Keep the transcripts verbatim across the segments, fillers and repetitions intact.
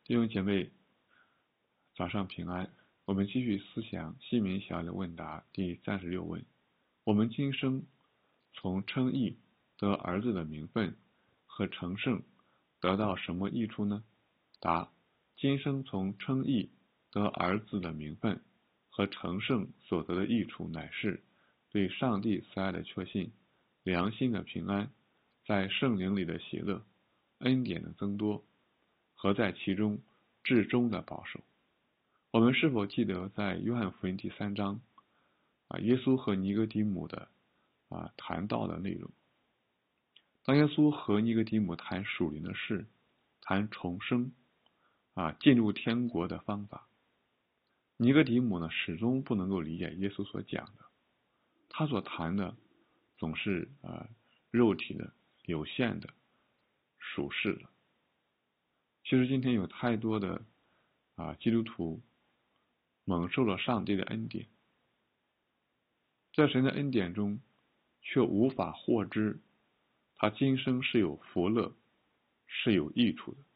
弟兄姐妹，早上平安。我们继续思想西敏小的问答第三十六问：我们今生从称义得儿子的名分和成圣得到什么益处呢？答：今生从称义得儿子的名分和成圣所得的益处，乃是对上帝慈爱的确信、良心的平安、在圣灵里的喜乐、恩典的增多和在其中至终的保守。我们是否记得在约翰福音第三章啊，耶稣和尼哥底母的啊谈到的内容？当耶稣和尼哥底母谈属灵的事，谈重生啊进入天国的方法，尼哥底母呢始终不能够理解耶稣所讲的，他所谈的总是啊肉体的、有限的、属世的。其实今天有太多的啊基督徒蒙受了上帝的恩典，在神的恩典中却无法获知他今生是有福乐，是有益处的。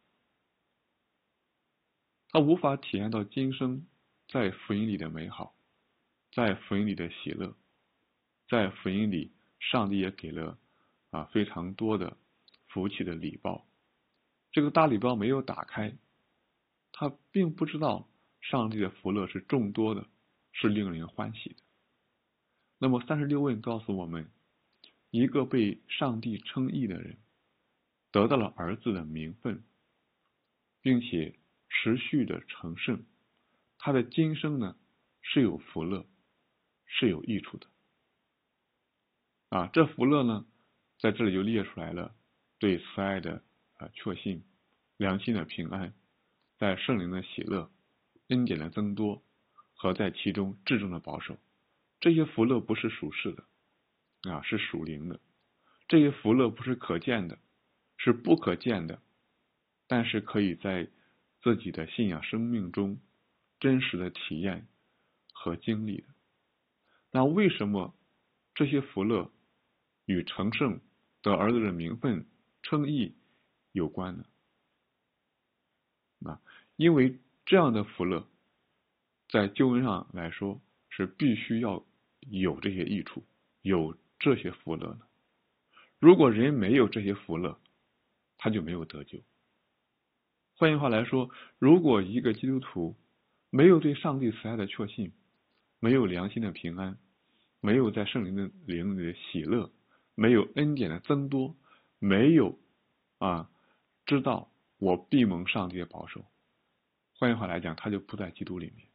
他无法体验到今生在福音里的美好，在福音里的喜乐，在福音里上帝也给了啊非常多的福气的礼包。这个大礼包没有打开，他并不知道上帝的福乐是众多的，是令人欢喜的。那么三十六问告诉我们，一个被上帝称义的人得到了儿子的名分，并且持续的成圣，他的今生呢是有福乐，是有益处的。啊，这福乐呢在这里就列出来了，对慈爱的啊确信、良心的平安，在圣灵的喜乐、恩典的增多和在其中至终的保守。这些福乐不是属世的啊，是属灵的。这些福乐不是可见的，是不可见的，但是可以在自己的信仰生命中真实的体验和经历的。那为什么这些福乐与成圣、得儿子的名分、称义有关呢？啊，因为这样的福乐在救恩上来说是必须要有这些益处，有这些福乐的。如果人没有这些福乐，他就没有得救。换句话来说，如果一个基督徒没有对上帝慈爱的确信，没有良心的平安，没有在圣灵的灵里的喜乐，没有恩典的增多，没有啊知道我必蒙上帝的保守，换句话来讲，他就不在基督里面。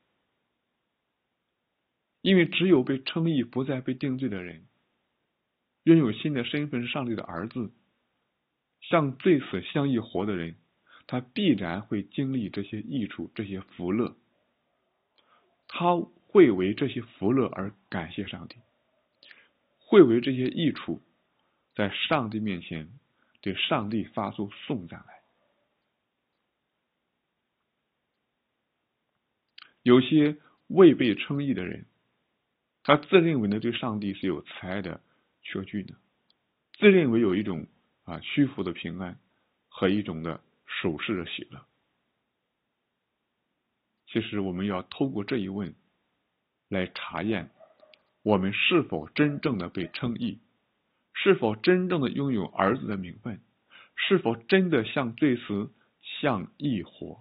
因为只有被称义、不再被定罪的人，拥有新的身份是上帝的儿子，像罪死相义活的人，他必然会经历这些益处、这些福乐，他会为这些福乐而感谢上帝，会为这些益处在上帝面前对上帝发出颂赞来。有些未被称义的人，他自认为呢对上帝是有慈爱的确据的，自认为有一种啊虚浮的平安和一种的属世的喜乐。其实我们要透过这一问来查验我们是否真正的被称义，是否真正的拥有儿子的名分，是否真的像罪死像义活。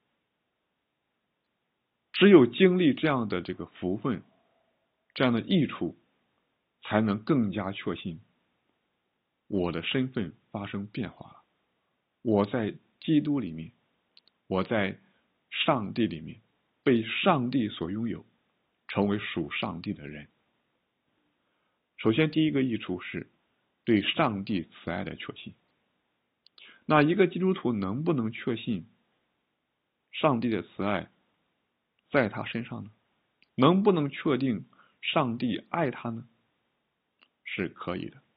只有经历这样的这个福分，这样的益处，才能更加确信我的身份发生变化了，我在基督里面，我在上帝里面被上帝所拥有，成为属上帝的人。首先第一个益处是对上帝慈爱的确信。那一个基督徒能不能确信上帝的慈爱在他身上呢？能不能确定上帝爱他呢？是可以的。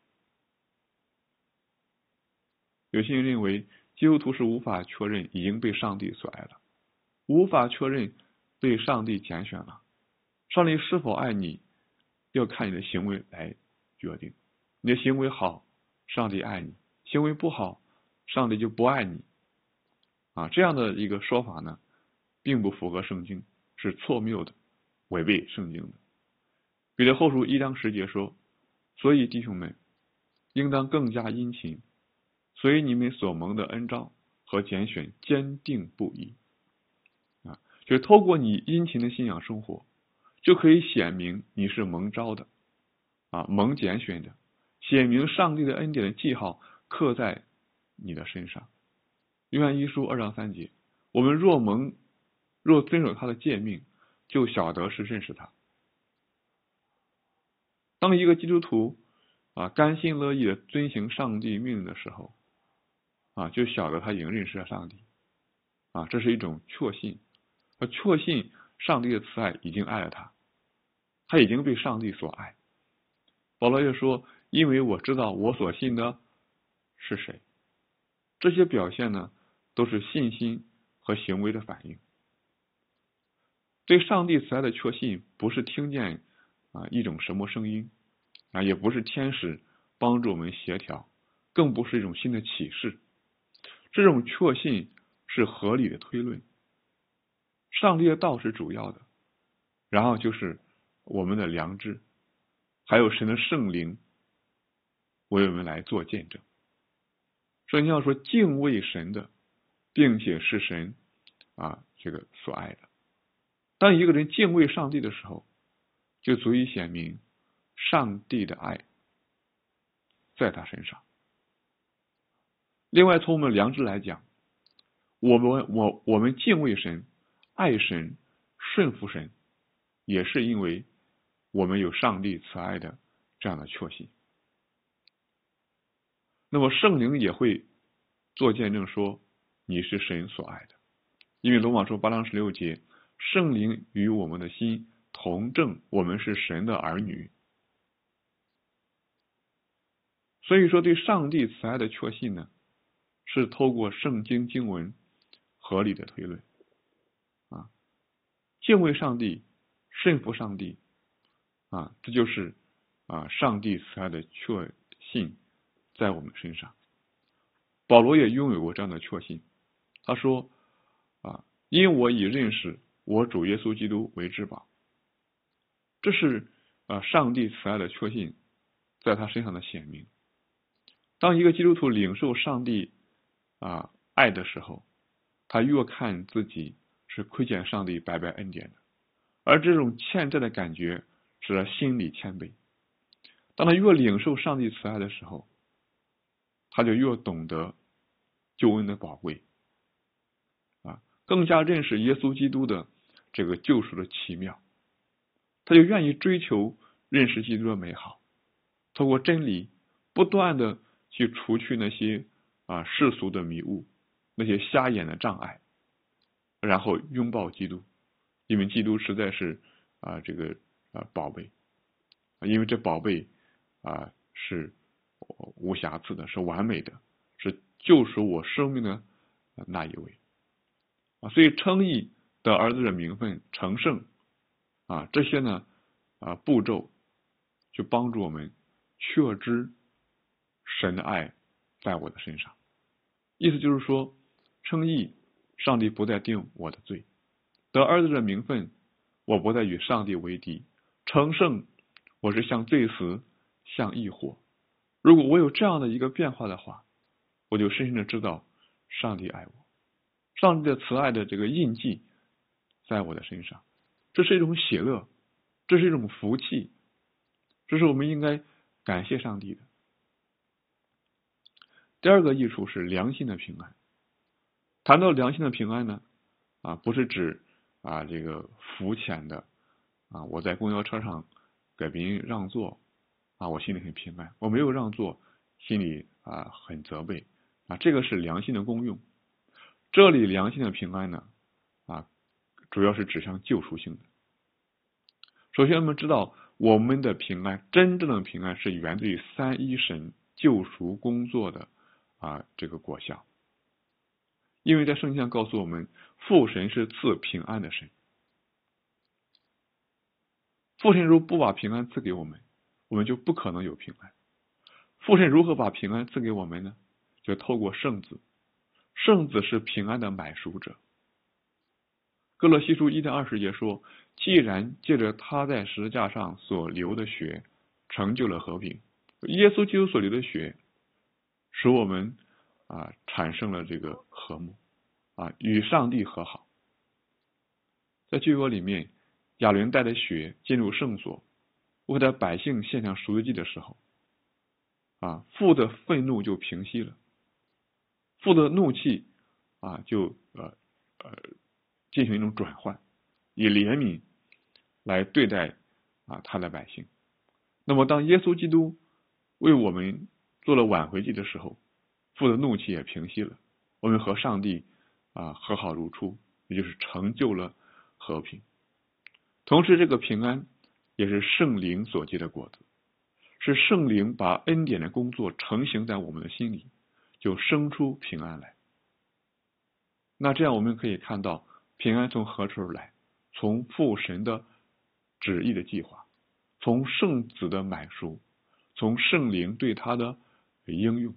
有些人认为基督徒是无法确认已经被上帝所爱了，无法确认被上帝拣选了。上帝是否爱你，要看你的行为来决定。你的行为好，上帝爱你；行为不好，上帝就不爱你。 啊，这样的一个说法呢，并不符合圣经，是错谬的，违背圣经的。彼得后书一章十节说：“所以弟兄们，应当更加殷勤，所以你们所蒙的恩召和拣选坚定不移。”啊，就是透过你殷勤的信仰生活，就可以显明你是蒙召的，啊，蒙拣选的，显明上帝的恩典的记号刻在你的身上。约翰一书二章三节，我们若蒙若遵守他的诫命，就晓得是认识他。当一个基督徒啊甘心乐意的遵行上帝命令的时候，啊，就晓得他已经认识了上帝，啊，这是一种确信，而确信上帝的慈爱已经爱了他，他已经被上帝所爱。保罗又说：“因为我知道我所信的是谁。”这些表现呢，都是信心和行为的反应。对上帝慈爱的确信，不是听见啊一种什么声音啊，也不是天使帮助我们协调，更不是一种新的启示。这种确信是合理的推论。上帝的道是主要的，然后就是我们的良知，还有神的圣灵为我们来做见证。圣经要说敬畏神的，并且是神啊这个所爱的。当一个人敬畏上帝的时候，就足以显明上帝的爱在他身上。另外，从我们的良知来讲，我们我我们敬畏神、爱神、顺服神，也是因为我们有上帝慈爱的这样的确信。那么圣灵也会做见证说你是神所爱的，因为罗马书八章十六节，圣灵与我们的心同证我们是神的儿女。所以说，对上帝慈爱的确信呢，是透过圣经经文合理的推论啊，敬畏上帝、顺服上帝啊，这就是啊上帝慈爱的确信在我们身上。保罗也拥有过这样的确信，他说啊，因我以认识我主耶稣基督为至宝。这是啊上帝慈爱的确信在他身上的显明。当一个基督徒领受上帝啊爱的时候，他越看自己是亏欠上帝白白恩典的，而这种欠债的感觉使他心里谦卑。当他越领受上帝慈爱的时候，他就越懂得救恩的宝贵啊，更加认识耶稣基督的这个救赎的奇妙，他就愿意追求认识基督的美好，透过真理不断的去除去那些啊世俗的迷雾，那些瞎眼的障碍，然后拥抱基督，因为基督实在是啊这个啊宝贝，因为这宝贝啊是无瑕疵的，是完美的，是救赎我生命的那一位啊，所以称义的儿子的名分、成圣啊这些呢啊步骤，就帮助我们确知神的爱在我的身上。意思就是说，称义，上帝不再定我的罪；得儿子的名分，我不再与上帝为敌；成圣，我是向罪死，向义活。如果我有这样的一个变化的话，我就深深的知道上帝爱我，上帝的慈爱的这个印记在我的身上，这是一种喜乐，这是一种福气，这是我们应该感谢上帝的。第二个益处是良心的平安。谈到良心的平安呢，啊，不是指啊这个肤浅的啊，我在公交车上给别人让座啊，我心里很平安；我没有让座，心里啊很责备啊，这个是良心的功用。这里良心的平安呢，啊，主要是指向救赎性的。首先，我们知道我们的平安，真正的平安是源自于三一神救赎工作的啊这个果效。因为在圣经上告诉我们，父神是赐平安的神。父神如不把平安赐给我们，我们就不可能有平安。父神如何把平安赐给我们呢？就透过圣子。 圣子是平安的买赎者。哥罗西书一章二十节说，既然借着他在十字架上所流的血成就了和平，耶稣基督所流的血使我们啊产生了这个和睦啊，与上帝和好。在旧约里面，亚伦带着血进入圣所，为他百姓献上赎罪祭的时候，啊，父的愤怒就平息了，父的怒气啊就呃呃进行一种转换，以怜悯来对待啊他的百姓。那么当耶稣基督为我们做了挽回祭的时候，父的怒气也平息了，我们和上帝啊和好如初，也就是成就了和平。同时这个平安也是圣灵所结的果子，是圣灵把恩典的工作成行在我们的心里，就生出平安来。那这样我们可以看到，平安从何处而来？从父神的旨意的计划，从圣子的买赎，从圣灵对他的应用。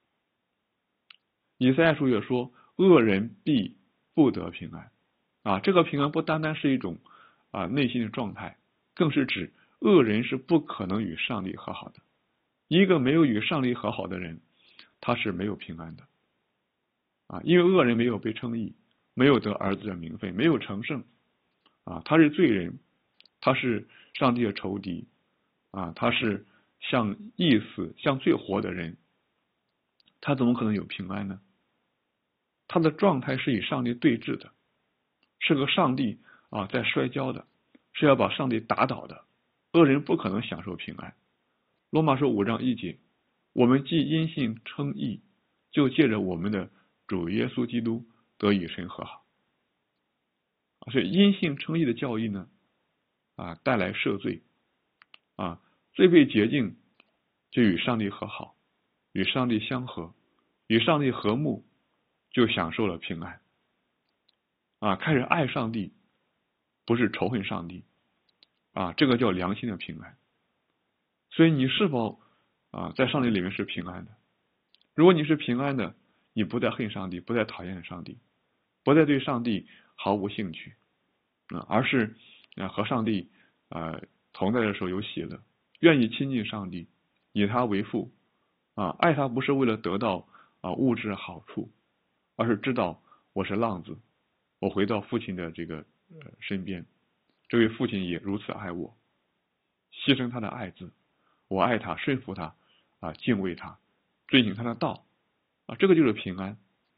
以赛亚书也说，恶人必不得平安啊，这个平安不单单是一种啊内心的状态，更是指恶人是不可能与上帝和好的。一个没有与上帝和好的人，他是没有平安的啊，因为恶人没有被称义，没有得儿子的名分，没有成圣啊，他是罪人，他是上帝的仇敌啊，他是像意死像最活的人，他怎么可能有平安呢？他的状态是与上帝对峙的，是个上帝啊在摔跤的，是要把上帝打倒的。恶人不可能享受平安。罗马书五章一节，我们既因信称义，就借着我们的主耶稣基督得与神和好。所以因信称义的教义呢，啊带来赦罪，啊罪被洁净，就与上帝和好，与上帝相合，与上帝和睦，就享受了平安。啊，开始爱上帝，不是仇恨上帝，啊，这个叫良心的平安。所以你是否啊在上帝里面是平安的？如果你是平安的，你不再恨上帝，不再讨厌上帝，不再对上帝毫无兴趣，啊，而是啊和上帝啊同在的时候有喜乐，愿意亲近上帝，以他为父，啊，爱他不是为了得到啊物质好处，而是知道我是浪子，我回到父亲的这个呃身边，这位父亲也如此爱我，牺牲他的爱子，我爱他，顺服他，啊，敬畏他，遵行他的道，啊，这个就是平安。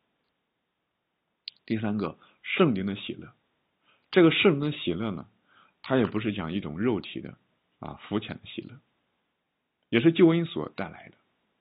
第三个，圣灵的喜乐。这个圣灵的喜乐呢，它也不是讲一种肉体的啊肤浅的喜乐，也是救恩所带来的。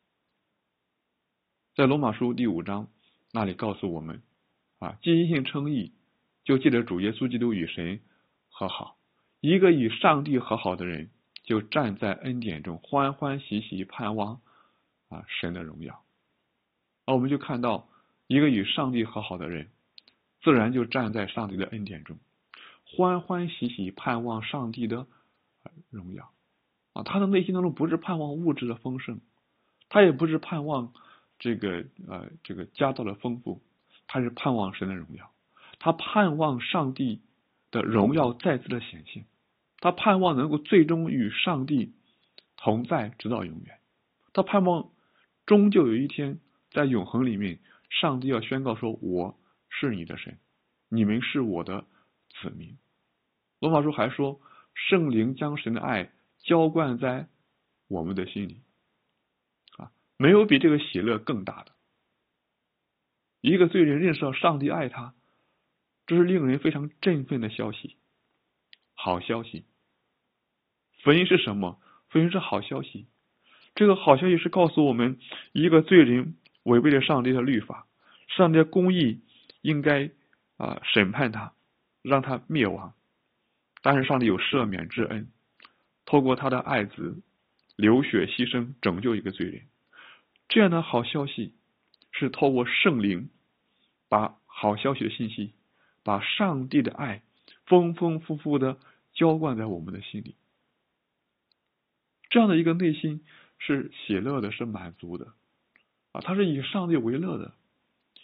在罗马书第五章那里告诉我们，啊，既因信称义，就借着主耶稣基督与神和好。一个与上帝和好的人，就站在恩典中，欢欢喜喜盼望啊神的荣耀。而我们就看到，一个与上帝和好的人，自然就站在上帝的恩典中，欢欢喜喜盼望上帝的荣耀啊。他的内心当中不是盼望物质的丰盛，他也不是盼望这个呃这个家道的丰富，他是盼望神的荣耀，他盼望上帝的荣耀再次的显现，他盼望能够最终与上帝同在直到永远，他盼望终究有一天在永恒里面，上帝要宣告说，我是你的神，你们是我的子民。罗马书还说，圣灵将神的爱浇灌在我们的心里啊，没有比这个喜乐更大的。一个罪人认识到上帝爱他，这是令人非常振奋的消息，好消息。福音是什么？福音是好消息。这个好消息是告诉我们，一个罪人违背了上帝的律法，上帝的公义应该啊、呃、审判他，让他灭亡。但是上帝有赦免之恩，透过他的爱子流血牺牲，拯救一个罪人。这样的好消息是透过圣灵把好消息的信息，把上帝的爱丰丰富富的浇灌在我们的心里。这样的一个内心是喜乐的，是满足的啊，它是以上帝为乐的，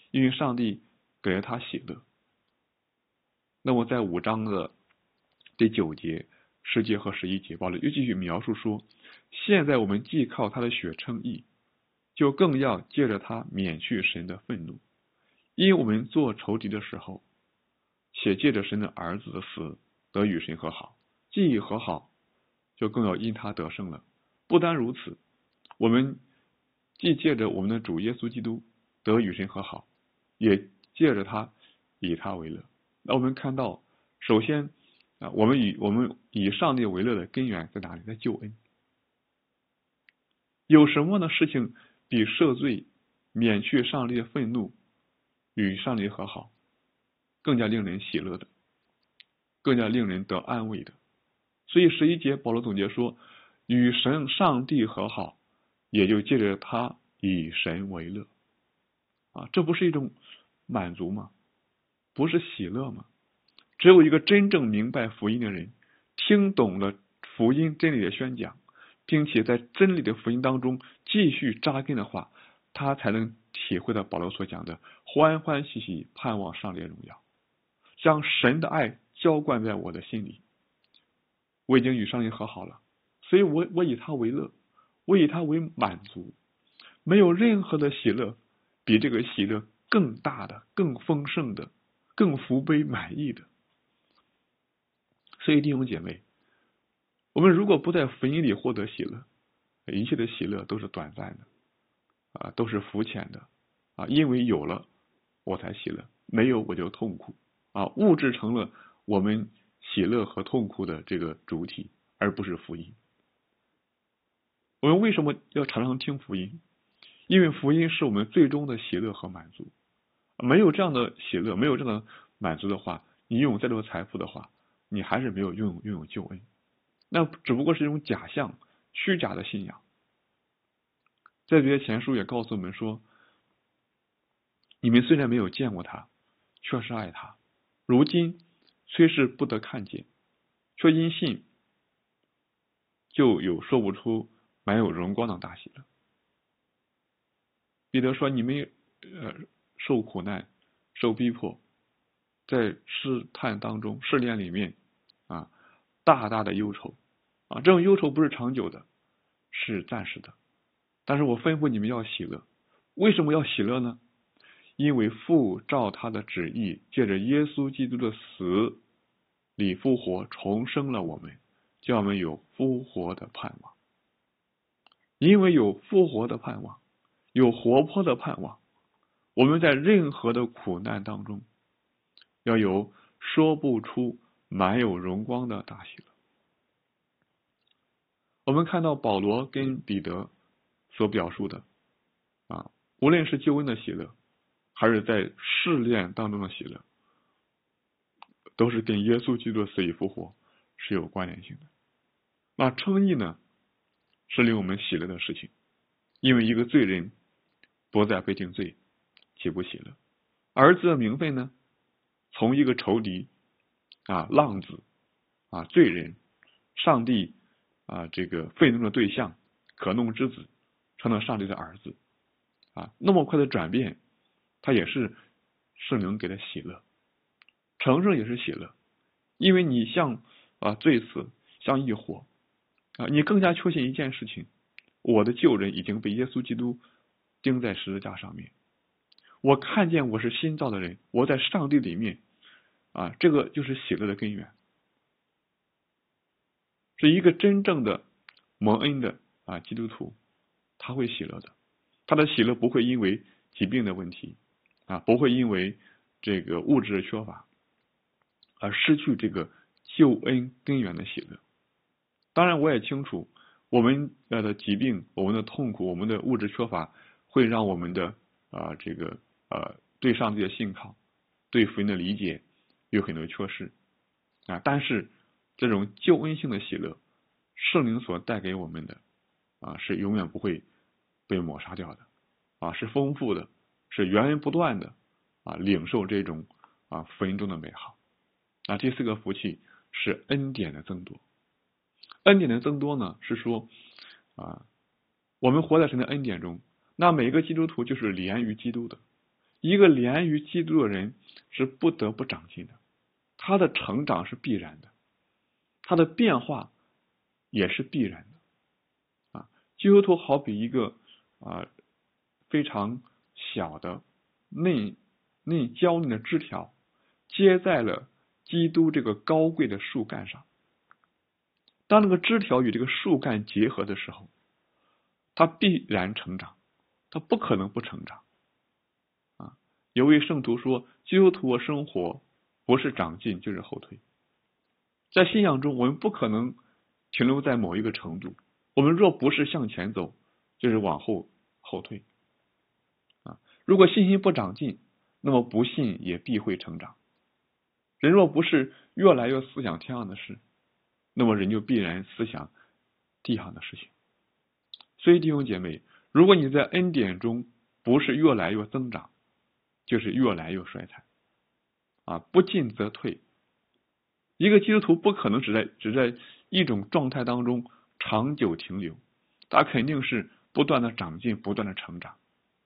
因为上帝给了他喜乐。那么在五章的第九节、十节和十一节，保罗又继续描述说，现在我们既靠他的血称义，就更要借着他免去神的愤怒，因为我们做仇敌的时候，且借着神的儿子的死得与神和好，既已和好，就更要因他得胜了。不单如此，我们既借着我们的主耶稣基督得与神和好，也借着他以他为乐。那我们看到，首先啊，我们以我们以上帝为乐的根源在哪里？在救恩。有什么的事情比赦罪、免去上帝的愤怒、与上帝和好更加令人喜乐的，更加令人得安慰的？所以十一节保罗总结说，与神上帝和好，也就借着他以神为乐啊，这不是一种满足吗？不是喜乐吗？只有一个真正明白福音的人，听懂了福音真理的宣讲，并且在真理的福音当中继续扎根的话，他才能体会到保罗所讲的欢欢喜喜盼望上帝的荣耀，将神的爱浇灌在我的心里。我已经与上帝和好了，所以我我以他为乐，我以他为满足。没有任何的喜乐比这个喜乐更大的、更丰盛的、更福杯满意的。所以弟兄姐妹，我们如果不在福音里获得喜乐，一切的喜乐都是短暂的啊，都是肤浅的啊，因为有了我才喜乐，没有我就痛苦啊，物质成了我们喜乐和痛苦的这个主体，而不是福音。我们为什么要常常听福音？因为福音是我们最终的喜乐和满足。没有这样的喜乐，没有这样的满足的话，你拥有再多财富的话，你还是没有拥有拥有救恩，那只不过是一种假象、虚假的信仰。在这些前书也告诉我们说，你们虽然没有见过他，却是爱他，如今虽是不得看见，却因信就有说不出满有荣光的大喜乐。彼得说，你们呃受苦难、受逼迫，在试探当中、试炼里面啊，大大的忧愁啊，这种忧愁不是长久的，是暂时的。但是我吩咐你们要喜乐。为什么要喜乐呢？因为父照他的旨意，借着耶稣基督的死里复活，重生了我们，叫我们有复活的盼望。因为有复活的盼望，有活泼的盼望，我们在任何的苦难当中，要有说不出满有荣光的大喜乐。我们看到保罗跟彼得所表述的啊，无论是救恩的喜乐，还是在试炼当中的喜乐，都是跟耶稣基督的死里复活是有关联性的。那称义呢，是令我们喜乐的事情，因为一个罪人不再被定罪，岂不喜乐？儿子的名分呢，从一个仇敌啊、浪子啊、罪人、上帝啊这个愤怒的对象、可怒之子，成了上帝的儿子啊，那么快的转变，他也是圣灵给的喜乐。承认也是喜乐，因为你像啊罪死，像一火啊，你更加确信一件事情，我的旧人已经被耶稣基督钉在十字架上面。我看见我是新造的人，我在上帝里面啊，这个就是喜乐的根源。是一个真正的蒙恩的啊基督徒，他会喜乐的。他的喜乐不会因为疾病的问题啊，不会因为这个物质的缺乏而失去这个救恩根源的喜乐。当然我也清楚，我们的疾病、我们的痛苦、我们的物质缺乏会让我们的啊这个呃对上帝的信靠、对福音的理解有很多缺失啊，但是这种救恩性的喜乐，圣灵所带给我们的啊是永远不会被抹杀掉的啊，是丰富的，是源源不断的啊领受这种啊福音中的美好。啊，第四个福气是恩典的增多。恩典的增多呢，是说啊，我们活在神的恩典中，那每一个基督徒就是连于基督的， 一个连于基督的人是不得不长进的，他的成长是必然的，他的变化也是必然的啊。基督徒好比一个啊非常小的内内娇嫩的枝条，接在了基督这个高贵的树干上。当那个枝条与这个树干结合的时候，它必然成长，它不可能不成长啊。有位圣徒说，基督徒的生活不是长进就是后退。在信仰中，我们不可能停留在某一个程度，我们若不是向前走，就是往后后退啊。如果信心不长进，那么不信也必会成长。人若不是越来越思想天上的事，那么人就必然思想地上的事情。所以弟兄姐妹，如果你在恩典中不是越来越增长，就是越来越衰残啊，不进则退。一个基督徒不可能只在只在一种状态当中长久停留，他肯定是不断的长进，不断的成长。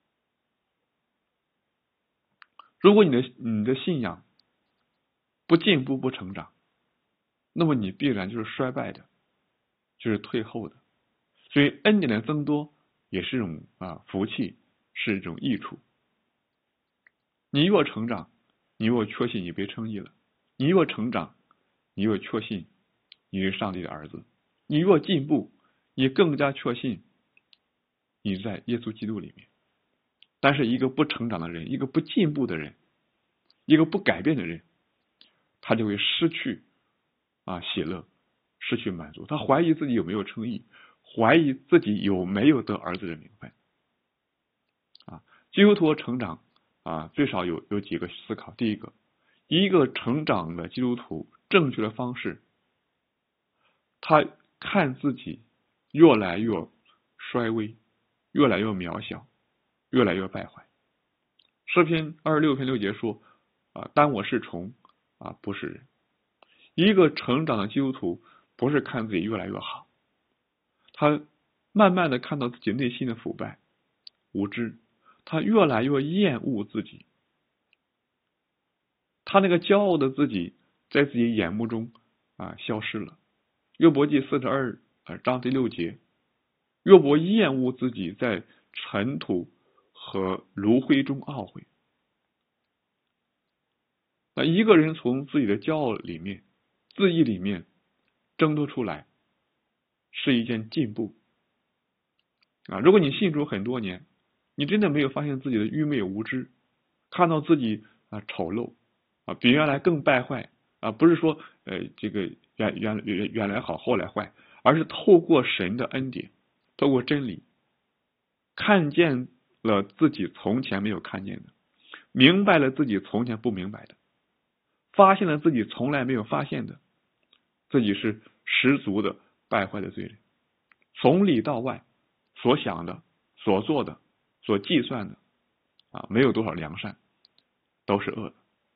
如果你的你的信仰不进步不成长，那么你必然就是衰败的，就是退后的。所以恩典的增多也是一种啊福气，是一种益处。你越成长，你越确信你被称义了；你越成长，你越确信你是上帝的儿子；你越进步，你更加确信你在耶稣基督里面。但是一个不成长的人，一个不进步的人，一个不改变的人，他就会失去啊喜乐，失去满足，他怀疑自己有没有称义，怀疑自己有没有得儿子的名分啊。基督徒成长啊，最少有有几个思考。第一个，一个成长的基督徒正确的方式，他看自己越来越衰微，越来越渺小，越来越败坏。诗篇二十六篇六节说啊，当我是虫啊，不是人。一个成长的基督徒不是看自己越来越好，他慢慢的看到自己内心的腐败无知，他越来越厌恶自己，他那个骄傲的自己在自己眼目中啊消失了。约伯记四十二章第六节，约伯厌恶自己在尘土和炉灰中懊悔。那一个人从自己的骄傲里面、自义里面挣脱出来，是一件进步啊！如果你信主很多年，你真的没有发现自己的愚昧无知，看到自己啊丑陋啊，比原来更败坏啊，不是说呃这个原原原原来好后来坏，而是透过神的恩典，透过真理，看见了自己从前没有看见的，明白了自己从前不明白的，发现了自己从来没有发现的，自己是十足的败坏的罪人，从里到外所想的、所做的、所计算的啊，没有多少良善，都是恶的。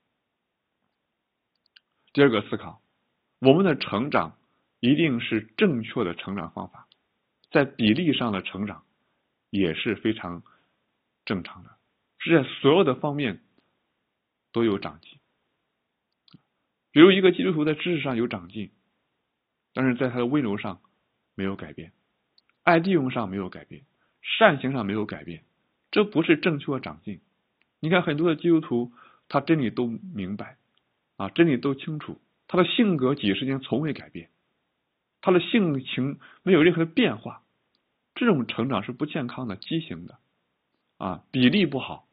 第二个思考，我们的成长一定是正确的成长方法，在比例上的成长也是非常正常的，是在所有的方面都有长进。比如一个基督徒在知识上有长进，但是在他的温柔上没有改变，爱弟兄上没有改变，善行上没有改变，这不是正确的长进。你看很多的基督徒，他真理都明白啊，真理都清楚，他的性格几十年从未改变，他的性情没有任何的变化，这种成长是不健康的、畸形的啊，比例不好。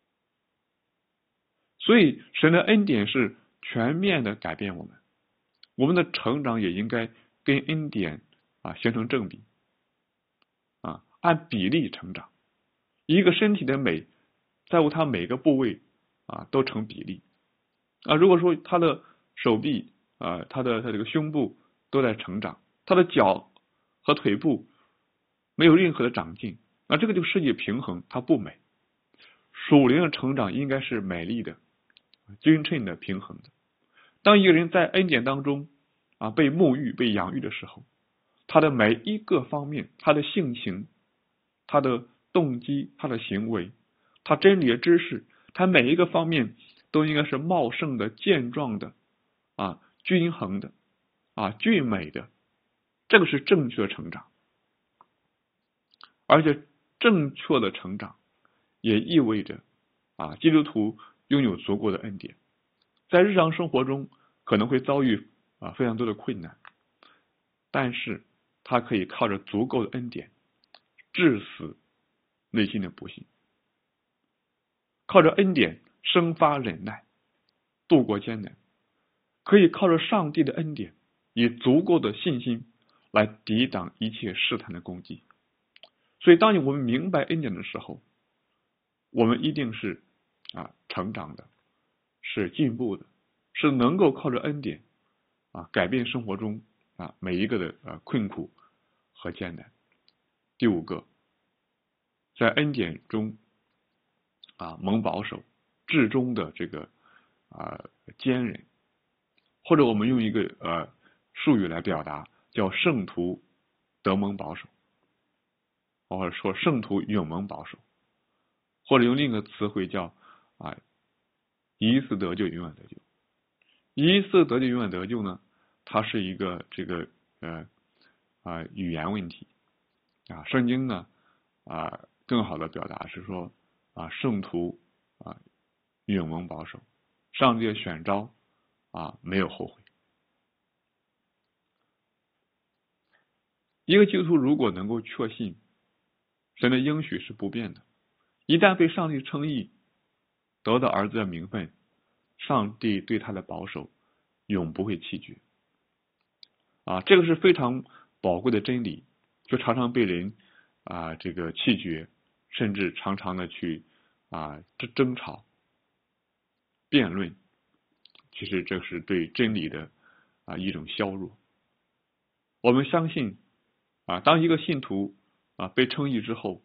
所以神的恩典是全面的改变我们，我们的成长也应该跟恩典啊形成正比啊，按比例成长。一个身体的美，在乎它每个部位啊都成比例啊。如果说他的手臂啊，他的他这个胸部都在成长，他的脚和腿部没有任何的长进，那这个就失去平衡，它不美。属灵的成长应该是美丽的、均称的、平衡的。当一个人在恩典当中啊被沐浴、被养育的时候，他的每一个方面，他的性情、他的动机、他的行为、他真理的知识、 它每一个方面都应该是茂盛的、健壮的、啊均衡的、啊俊美的，这个是正确的成长。而且正确的成长也意味着啊基督徒拥有足够的恩典，在日常生活中可能会遭遇啊非常多的困难，但是他可以靠着足够的恩典致死内心的不幸，靠着恩典生发忍耐，度过艰难，可以靠着上帝的恩典以足够的信心来抵挡一切试探的攻击。所以当我们明白恩典的时候，我们一定是啊成长的，是进步的，是能够靠着恩典啊改变生活中啊每一个的呃困苦和艰难。第五个，在恩典中啊蒙保守，至终的这个啊坚忍，或者我们用一个呃术语来表达，叫圣徒得蒙保守，或者说圣徒永蒙保守，或者用另一个词汇叫啊一次得救永远得救。一次得救永远得救呢，它是一个这个呃啊语言问题啊，圣经呢啊更好的表达是说啊圣徒啊永蒙保守，上帝的选召啊没有后悔。一个基督徒如果能够确信神的应许是不变的，一旦被上帝称义，得到儿子的名分，上帝对他的保守永不会弃绝啊，这个是非常宝贵的真理，就常常被人啊这个弃绝，甚至常常的去啊争争吵辩论，其实这是对真理的啊一种削弱。我们相信啊，当一个信徒啊被称义之后，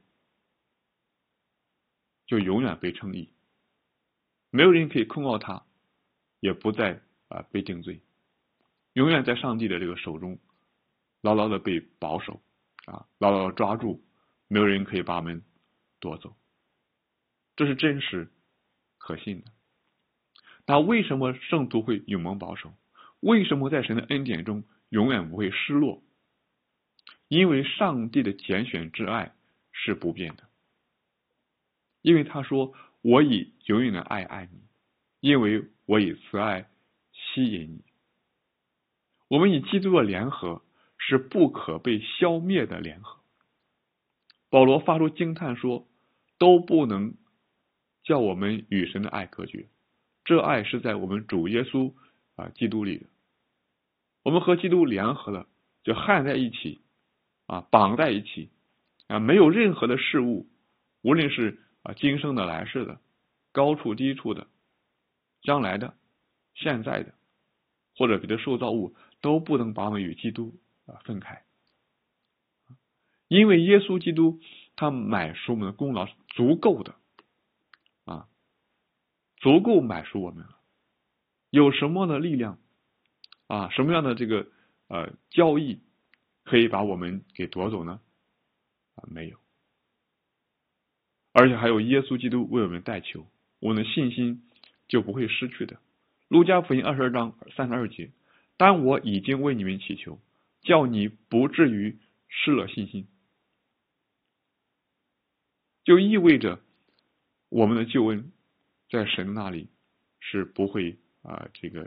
就永远被称义，没有人可以控告他，也不再啊被定罪，永远在上帝的这个手中牢牢的被保守啊，牢牢的抓住，没有人可以把我们夺走，这是真实可信的。那为什么圣徒会永蒙保守？为什么在神的恩典中永远不会失落？因为上帝的拣选之爱是不变的，因为他说我以永远的爱爱你，因为我以慈爱吸引你。我们与基督的联合是不可被消灭的联合。保罗发出惊叹说，都不能叫我们与神的爱隔绝，这爱是在我们主耶稣啊基督里的。我们和基督联合了，就焊在一起啊，绑在一起啊，没有任何的事物，无论是啊今生的来世的，高处低处的，将来的，现在的，或者别的受造物，都不能把我们与基督啊分开。因为耶稣基督他买赎我们的功劳是足够的啊，足够买赎我们了。有什么的力量啊，什么样的这个呃交易可以把我们给夺走呢？啊，没有。而且还有耶稣基督为我们代求，我们的信心就不会失去的。路加福音二十二章三十二节，但我已经为你们祈求，叫你不至于失了信心。就意味着我们的救恩在神那里是不会啊这个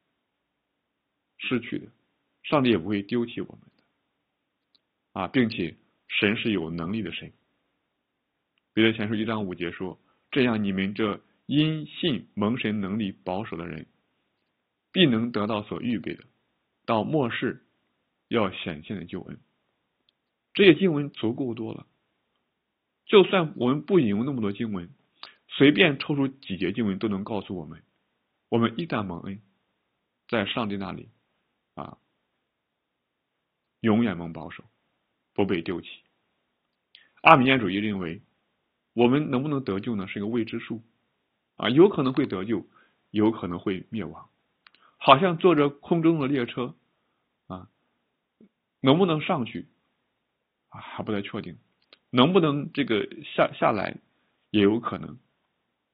失去的，上帝也不会丢弃我们的啊，并且神是有能力的神。彼得前书一章五节说，这样你们这因信蒙神能力保守的人，必能得到所预备的到末世要显现的救恩。这些经文足够多了，就算我们不引用那么多经文，随便抽出几节经文都能告诉我们，我们一旦蒙恩，在上帝那里啊，永远蒙保守，不被丢弃。阿米念主义认为，我们能不能得救呢，是一个未知数啊，有可能会得救，有可能会灭亡，好像坐着空中的列车啊，能不能上去啊还不太确定，能不能这个下下来也有可能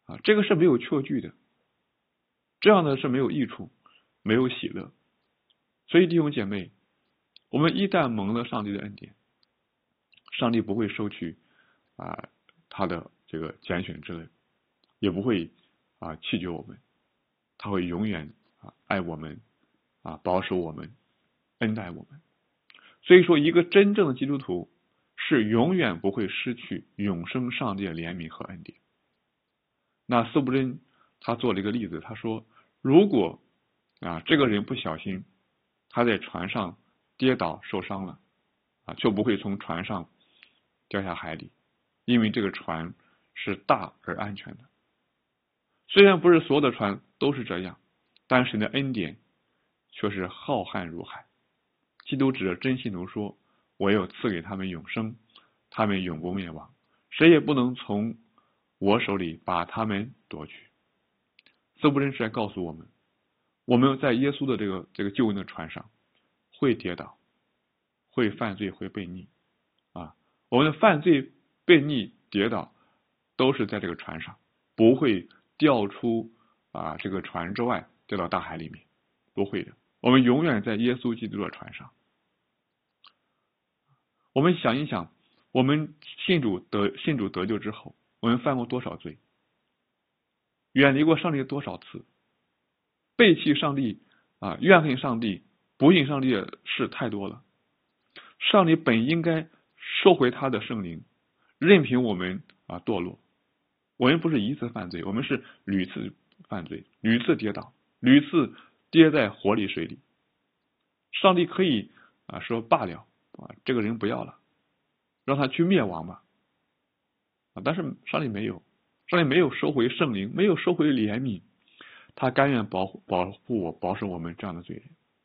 啊，这个是没有确据的，这样的是没有益处，没有喜乐。所以弟兄姐妹，我们一旦蒙了上帝的恩典，上帝不会收取啊他的这个拣选之类，也不会啊弃绝我们，他会永远啊爱我们啊保守我们，恩待我们。所以说，一个真正的基督徒是永远不会失去永生上帝的怜悯和恩典。那斯布真他做了一个例子，他说，如果啊这个人不小心他在船上跌倒受伤了啊，就不会从船上掉下海里，因为这个船是大而安全的。虽然不是所有的船都是这样，但神的恩典却是浩瀚如海。基督指着真信徒说，我有赐给他们永生，他们永不灭亡，谁也不能从我手里把他们夺去。斯布真是在告诉我们，我们在耶稣的这个这个救恩的船上会跌倒，会犯罪，会悖逆啊，我们的犯罪、悖逆、跌倒都是在这个船上，不会掉出啊这个船之外，掉到大海里面，不会的。我们永远在耶稣基督的船上。我们想一想，我们信主得信主得救之后，我们犯过多少罪，远离过上帝多少次，背弃上帝啊，怨恨上帝，不信上帝的事太多了。上帝本应该收回他的圣灵，任凭我们啊堕落。我们不是一次犯罪，我们是屡次犯罪，屡次跌倒，屡次跌在火里水里。上帝可以啊说罢了啊，这个人不要了，让他去灭亡吧啊！但是上帝没有，上帝没有收回圣灵，没有收回怜悯，他甘愿保护保护我，保守我们这样的罪人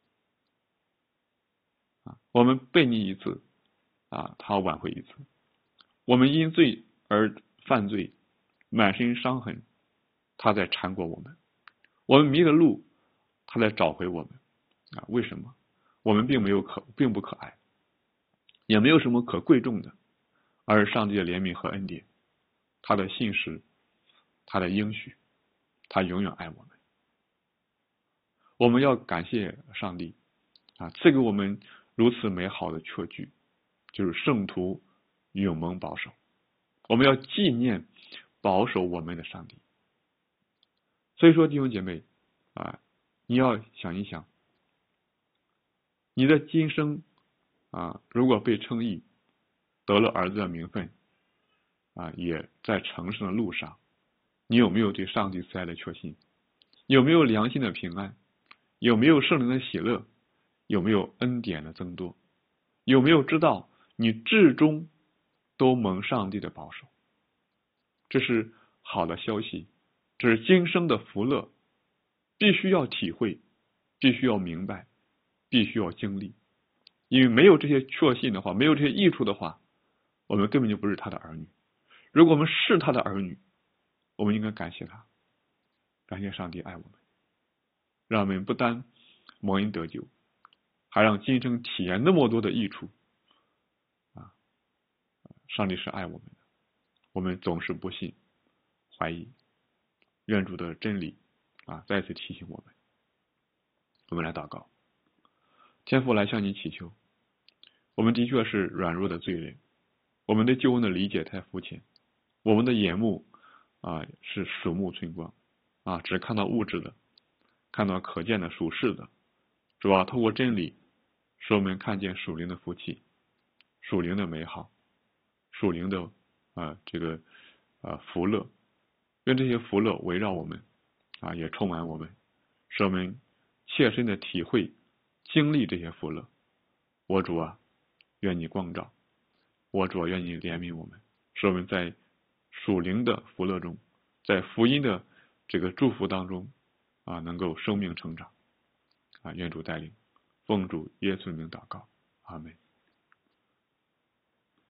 啊！我们悖逆一次啊，他挽回一次；我们因罪而犯罪，满身伤痕，他在缠裹我们；我们迷了路，他在找回我们啊！为什么？我们并没有可并不可爱，也没有什么可贵重的，而上帝的怜悯和恩典，他的信实，他的应许，他永远爱我们。我们要感谢上帝啊，赐给我们如此美好的确据，就是圣徒永蒙保守。我们要纪念保守我们的上帝。所以说，弟兄姐妹啊，你要想一想，你的今生啊，如果被称义，得了儿子的名分啊，也在成圣的路上，你有没有对上帝慈爱的确信？有没有良心的平安？有没有圣灵的喜乐？有没有恩典的增多？有没有知道你至终都蒙上帝的保守？这是好的消息，这是今生的福乐，必须要体会，必须要明白，必须要经历。因为没有这些确信的话，没有这些益处的话，我们根本就不是他的儿女。如果我们是他的儿女，我们应该感谢他，感谢上帝爱我们，让我们不单蒙恩得救，还让今生体验那么多的益处啊！上帝是爱我们的，我们总是不信怀疑。愿主的真理啊再次提醒我们。我们来祷告。天父，来向你祈求，我们的确是软弱的罪人，我们对救恩的理解太肤浅，我们的眼目啊是鼠目寸光啊，只看到物质的，看到可见的属世的。主要透过真理，使我们看见属灵的福气，属灵的美好，属灵的啊这个啊福乐。愿这些福乐围绕我们啊，也充满我们，使我们切身的体会经历这些福乐。我主啊，愿你光照，我主啊，愿你怜悯我们，使我们在属灵的福乐中，在福音的这个祝福当中啊，能够生命成长啊！愿主带领，奉主耶稣名祷告，阿们。